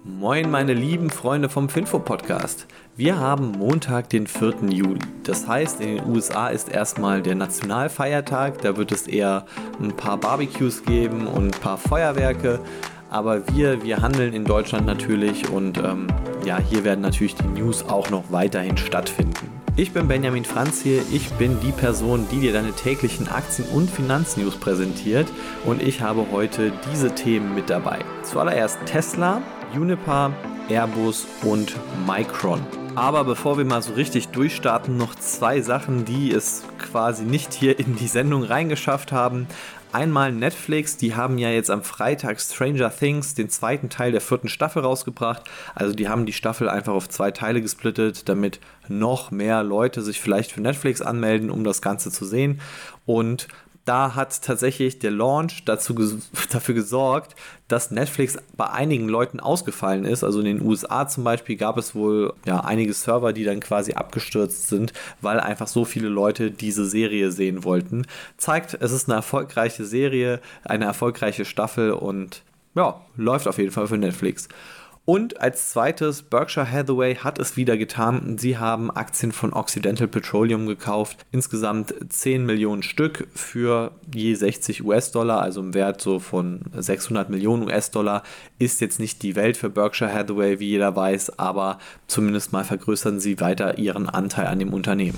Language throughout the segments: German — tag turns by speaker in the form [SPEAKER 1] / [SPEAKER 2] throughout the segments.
[SPEAKER 1] Moin meine lieben Freunde vom Finfo-Podcast. Wir haben Montag, den 4. Juli. Das heißt, in den USA ist erstmal der Nationalfeiertag. Da wird es eher ein paar Barbecues geben und ein paar Feuerwerke. Aber wir handeln in Deutschland natürlich und hier werden natürlich die News auch noch weiterhin stattfinden. Ich bin Benjamin Franz hier, ich bin die Person, die dir deine täglichen Aktien- und Finanznews präsentiert und ich habe heute diese Themen mit dabei. Zuallererst Tesla, Uniper, Airbus und Micron. Aber bevor wir mal so richtig durchstarten, noch zwei Sachen, die es quasi nicht hier in die Sendung reingeschafft haben. Einmal Netflix, die haben ja jetzt am Freitag Stranger Things, den zweiten Teil der 4. Staffel rausgebracht. Also die haben die Staffel einfach auf 2 Teile gesplittet, damit noch mehr Leute sich vielleicht für Netflix anmelden, um das Ganze zu sehen. Und da hat tatsächlich der Launch dafür gesorgt, dass Netflix bei einigen Leuten ausgefallen ist. Also in den USA zum Beispiel gab es wohl einige Server, die dann quasi abgestürzt sind, weil einfach so viele Leute diese Serie sehen wollten. Zeigt, es ist eine erfolgreiche Serie, eine erfolgreiche Staffel und läuft auf jeden Fall für Netflix. Und als zweites, Berkshire Hathaway hat es wieder getan. Sie haben Aktien von Occidental Petroleum gekauft. Insgesamt 10 Millionen Stück für je 60 US-Dollar, also im Wert so von 600 Millionen US-Dollar. Ist jetzt nicht die Welt für Berkshire Hathaway, wie jeder weiß, aber zumindest mal vergrößern sie weiter ihren Anteil an dem Unternehmen.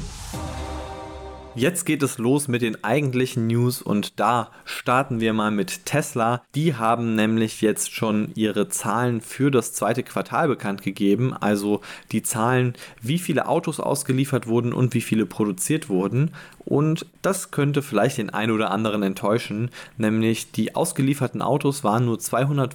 [SPEAKER 1] Jetzt geht es los mit den eigentlichen News und da starten wir mal mit Tesla. Die haben nämlich jetzt schon ihre Zahlen für das zweite Quartal bekannt gegeben, also die Zahlen, wie viele Autos ausgeliefert wurden und wie viele produziert wurden. Und das könnte vielleicht den einen oder anderen enttäuschen, nämlich die ausgelieferten Autos waren nur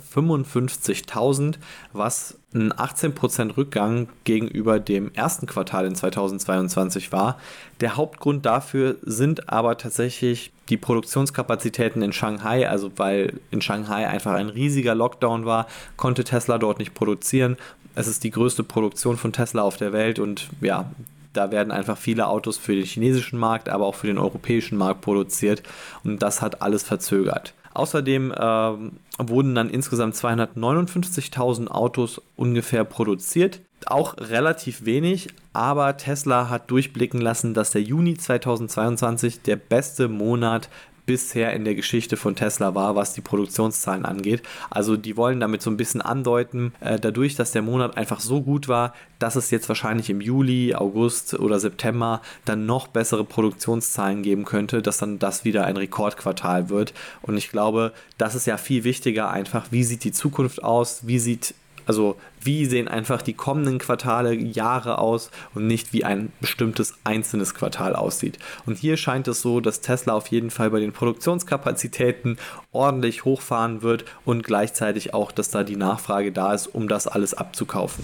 [SPEAKER 1] 255.000, was ein 18% Rückgang gegenüber dem ersten Quartal in 2022 war. Der Hauptgrund dafür sind aber tatsächlich die Produktionskapazitäten in Shanghai, also weil in Shanghai einfach ein riesiger Lockdown war, konnte Tesla dort nicht produzieren. Es ist die größte Produktion von Tesla auf der Welt und da werden einfach viele Autos für den chinesischen Markt, aber auch für den europäischen Markt produziert und das hat alles verzögert. Außerdem wurden dann insgesamt 259.000 Autos ungefähr produziert. Auch relativ wenig, aber Tesla hat durchblicken lassen, dass der Juni 2022 der beste Monat bisher in der Geschichte von Tesla war, was die Produktionszahlen angeht. Also die wollen damit so ein bisschen andeuten, dadurch, dass der Monat einfach so gut war, dass es jetzt wahrscheinlich im Juli, August oder September dann noch bessere Produktionszahlen geben könnte, dass dann das wieder ein Rekordquartal wird. Und ich glaube, das ist ja viel wichtiger einfach, wie sieht die Zukunft aus, wie sehen einfach die kommenden Quartale, Jahre aus und nicht wie ein bestimmtes einzelnes Quartal aussieht. Und hier scheint es so, dass Tesla auf jeden Fall bei den Produktionskapazitäten ordentlich hochfahren wird und gleichzeitig auch, dass da die Nachfrage da ist, um das alles abzukaufen.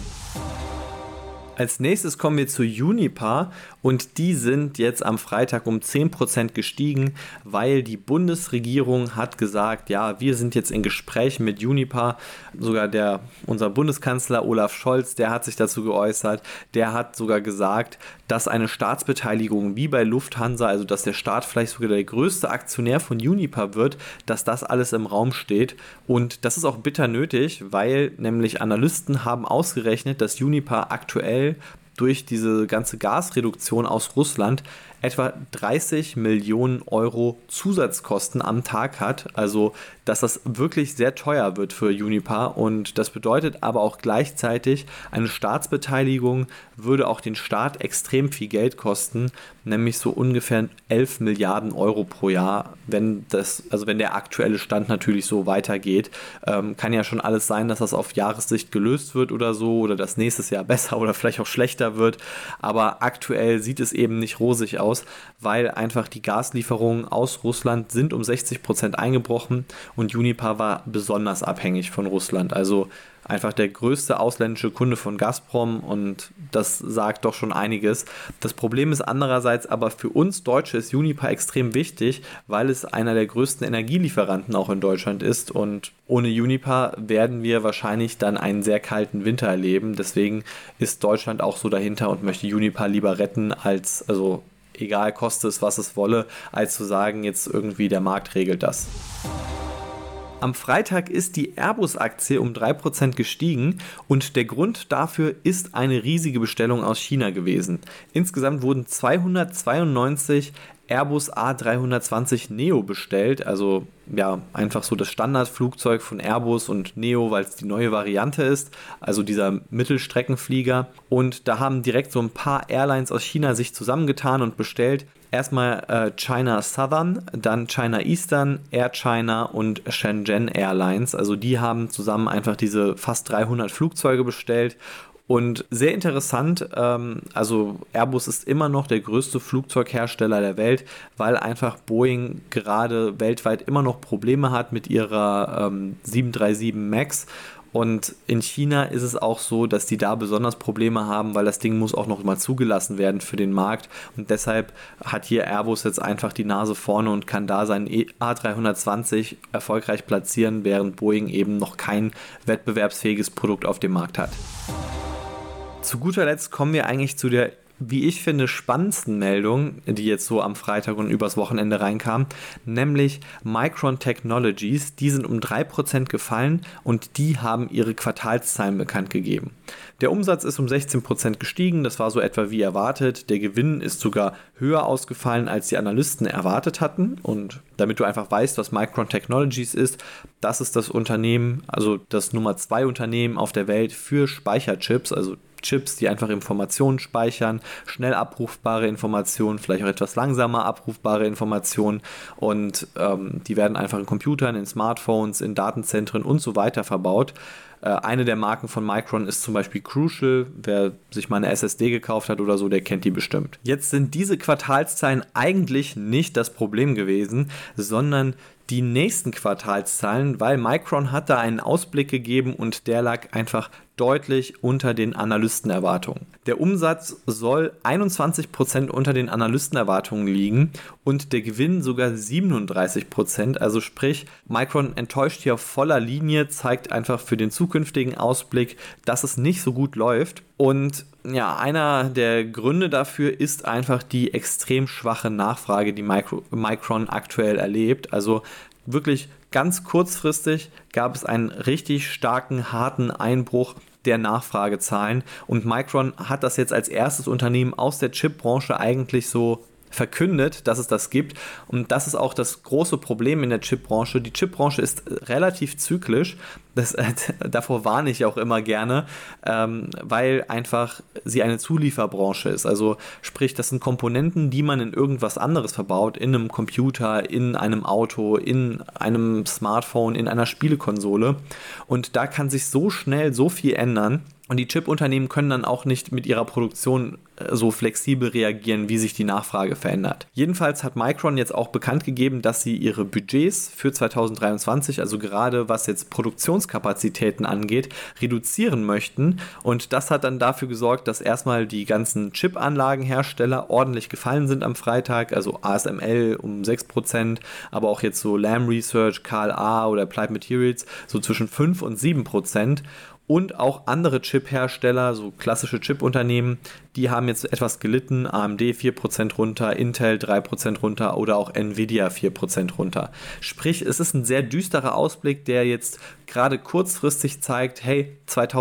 [SPEAKER 1] Als nächstes kommen wir zu Uniper und die sind jetzt am Freitag um 10% gestiegen, weil die Bundesregierung hat gesagt, wir sind jetzt in Gesprächen mit Uniper. Sogar unser Bundeskanzler Olaf Scholz, der hat sich dazu geäußert, der hat sogar gesagt, dass eine Staatsbeteiligung wie bei Lufthansa, also dass der Staat vielleicht sogar der größte Aktionär von Uniper wird, dass das alles im Raum steht und das ist auch bitter nötig, weil nämlich Analysten haben ausgerechnet, dass Uniper aktuell durch diese ganze Gasreduktion aus Russland etwa 30 Millionen Euro Zusatzkosten am Tag hat, also dass das wirklich sehr teuer wird für Uniper und das bedeutet aber auch gleichzeitig, eine Staatsbeteiligung würde auch den Staat extrem viel Geld kosten, nämlich so ungefähr 11 Milliarden Euro pro Jahr, wenn der aktuelle Stand natürlich so weitergeht. Kann ja schon alles sein, dass das auf Jahressicht gelöst wird oder so oder dass nächstes Jahr besser oder vielleicht auch schlechter wird, aber aktuell sieht es eben nicht rosig aus, weil einfach die Gaslieferungen aus Russland sind um 60% eingebrochen und Uniper war besonders abhängig von Russland, also einfach der größte ausländische Kunde von Gazprom und das sagt doch schon einiges. Das Problem ist andererseits aber für uns Deutsche ist Uniper extrem wichtig, weil es einer der größten Energielieferanten auch in Deutschland ist und ohne Uniper werden wir wahrscheinlich dann einen sehr kalten Winter erleben. Deswegen ist Deutschland auch so dahinter und möchte Uniper lieber retten egal koste es, was es wolle, als zu sagen, jetzt irgendwie der Markt regelt das. Am Freitag ist die Airbus-Aktie um 3% gestiegen und der Grund dafür ist eine riesige Bestellung aus China gewesen. Insgesamt wurden 292 Airbus A320 Neo bestellt, also ja, einfach so das Standardflugzeug von Airbus und Neo, weil es die neue Variante ist, also dieser Mittelstreckenflieger. Und da haben direkt so ein paar Airlines aus China sich zusammengetan und bestellt. Erstmal China Southern, dann China Eastern, Air China und Shenzhen Airlines. Also die haben zusammen einfach diese fast 300 Flugzeuge bestellt. Und sehr interessant, also Airbus ist immer noch der größte Flugzeughersteller der Welt, weil einfach Boeing gerade weltweit immer noch Probleme hat mit ihrer 737 MAX. Und in China ist es auch so, dass die da besonders Probleme haben, weil das Ding muss auch noch mal zugelassen werden für den Markt. Und deshalb hat hier Airbus jetzt einfach die Nase vorne und kann da seinen A320 erfolgreich platzieren, während Boeing eben noch kein wettbewerbsfähiges Produkt auf dem Markt hat. Zu guter Letzt kommen wir eigentlich zu der, wie ich finde, spannendsten Meldung, die jetzt so am Freitag und übers Wochenende reinkam, nämlich Micron Technologies. Die sind um 3% gefallen und die haben ihre Quartalszahlen bekannt gegeben. Der Umsatz ist um 16% gestiegen, das war so etwa wie erwartet. Der Gewinn ist sogar höher ausgefallen, als die Analysten erwartet hatten. Und damit du einfach weißt, was Micron Technologies ist, das ist das Unternehmen, also das Nummer 2 Unternehmen auf der Welt für Speicherchips, also Chips, die einfach Informationen speichern, schnell abrufbare Informationen, vielleicht auch etwas langsamer abrufbare Informationen und die werden einfach in Computern, in Smartphones, in Datenzentren und so weiter verbaut. Eine der Marken von Micron ist zum Beispiel Crucial. Wer sich mal eine SSD gekauft hat oder so, der kennt die bestimmt. Jetzt sind diese Quartalszahlen eigentlich nicht das Problem gewesen, sondern die nächsten Quartalszahlen, weil Micron hat da einen Ausblick gegeben und der lag einfach deutlich unter den Analystenerwartungen. Der Umsatz soll 21% unter den Analystenerwartungen liegen und der Gewinn sogar 37%. Also sprich, Micron enttäuscht hier auf voller Linie, zeigt einfach für den zukünftigen Ausblick, dass es nicht so gut läuft. Und ja, einer der Gründe dafür ist einfach die extrem schwache Nachfrage, die Micron aktuell erlebt. Also wirklich ganz kurzfristig gab es einen richtig starken, harten Einbruch der Nachfragezahlen und Micron hat das jetzt als erstes Unternehmen aus der Chipbranche eigentlich so verkündet, dass es das gibt und das ist auch das große Problem in der Chipbranche. Die Chipbranche ist relativ zyklisch, davor warne ich auch immer gerne, weil einfach sie eine Zulieferbranche ist. Also sprich, das sind Komponenten, die man in irgendwas anderes verbaut, in einem Computer, in einem Auto, in einem Smartphone, in einer Spielekonsole und da kann sich so schnell so viel ändern. Und die Chip-Unternehmen können dann auch nicht mit ihrer Produktion so flexibel reagieren, wie sich die Nachfrage verändert. Jedenfalls hat Micron jetzt auch bekannt gegeben, dass sie ihre Budgets für 2023, also gerade was jetzt Produktionskapazitäten angeht, reduzieren möchten. Und das hat dann dafür gesorgt, dass erstmal die ganzen Chip-Anlagenhersteller ordentlich gefallen sind am Freitag, also ASML um 6%, aber auch jetzt so Lam Research, KLA oder Applied Materials so zwischen 5 und 7%. Und auch andere Chip-Hersteller, so klassische Chip-Unternehmen, die haben jetzt etwas gelitten. AMD 4% runter, Intel 3% runter oder auch Nvidia 4% runter. Sprich, es ist ein sehr düsterer Ausblick, der jetzt gerade kurzfristig zeigt, hey,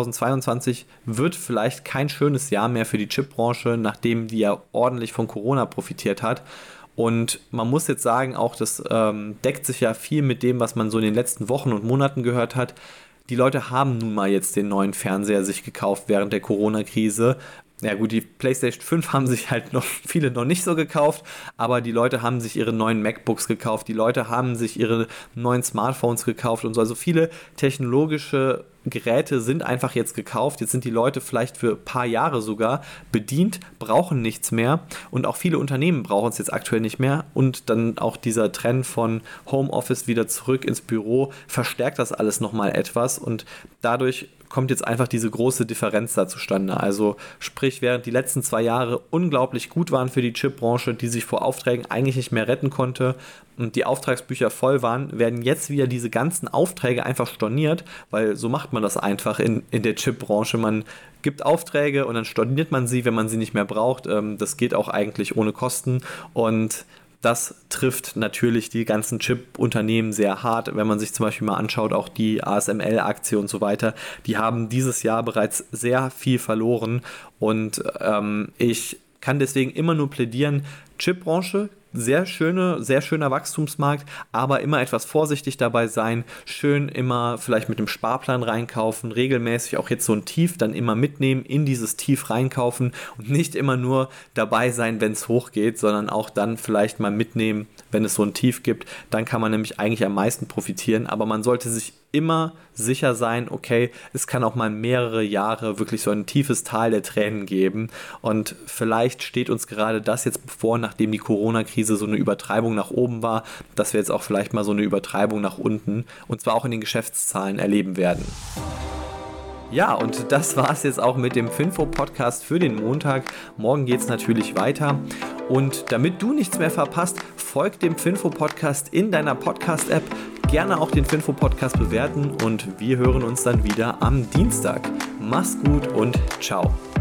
[SPEAKER 1] 2022 wird vielleicht kein schönes Jahr mehr für die Chipbranche, nachdem die ja ordentlich von Corona profitiert hat. Und man muss jetzt sagen, auch das deckt sich ja viel mit dem, was man so in den letzten Wochen und Monaten gehört hat. Die Leute haben nun mal jetzt den neuen Fernseher sich gekauft während der Corona-Krise. Ja gut, die PlayStation 5 haben sich halt noch viele noch nicht so gekauft, aber die Leute haben sich ihre neuen MacBooks gekauft, die Leute haben sich ihre neuen Smartphones gekauft und so. Also viele technologische Geräte sind einfach jetzt gekauft. Jetzt sind die Leute vielleicht für ein paar Jahre sogar bedient, brauchen nichts mehr und auch viele Unternehmen brauchen es jetzt aktuell nicht mehr und dann auch dieser Trend von Homeoffice wieder zurück ins Büro verstärkt das alles nochmal etwas und dadurch kommt jetzt einfach diese große Differenz da zustande. Also sprich, während die letzten 2 Jahre unglaublich gut waren für die Chipbranche, die sich vor Aufträgen eigentlich nicht mehr retten konnte und die Auftragsbücher voll waren, werden jetzt wieder diese ganzen Aufträge einfach storniert, weil so macht man das einfach in der Chipbranche. Man gibt Aufträge und dann storniert man sie, wenn man sie nicht mehr braucht. Das geht auch eigentlich ohne Kosten und Das trifft natürlich die ganzen Chip-Unternehmen sehr hart. Wenn man sich zum Beispiel mal anschaut, auch die ASML-Aktie und so weiter, die haben dieses Jahr bereits sehr viel verloren. Und ich kann deswegen immer nur plädieren, Chipbranche, sehr schöner Wachstumsmarkt, aber immer etwas vorsichtig dabei sein, schön immer vielleicht mit dem Sparplan reinkaufen, regelmäßig auch jetzt so ein Tief dann immer mitnehmen, in dieses Tief reinkaufen und nicht immer nur dabei sein, wenn es hochgeht, sondern auch dann vielleicht mal mitnehmen, wenn es so ein Tief gibt, dann kann man nämlich eigentlich am meisten profitieren, aber man sollte sich immer sicher sein, okay, es kann auch mal mehrere Jahre wirklich so ein tiefes Tal der Tränen geben und vielleicht steht uns gerade das jetzt bevor, nachdem die Corona-Krise so eine Übertreibung nach oben war, dass wir jetzt auch vielleicht mal so eine Übertreibung nach unten und zwar auch in den Geschäftszahlen erleben werden. Ja, und das war es jetzt auch mit dem Finfo-Podcast für den Montag. Morgen geht es natürlich weiter. Und damit du nichts mehr verpasst, folg dem Finfo-Podcast in deiner Podcast-App. Gerne auch den Finfo-Podcast bewerten und wir hören uns dann wieder am Dienstag. Mach's gut und ciao.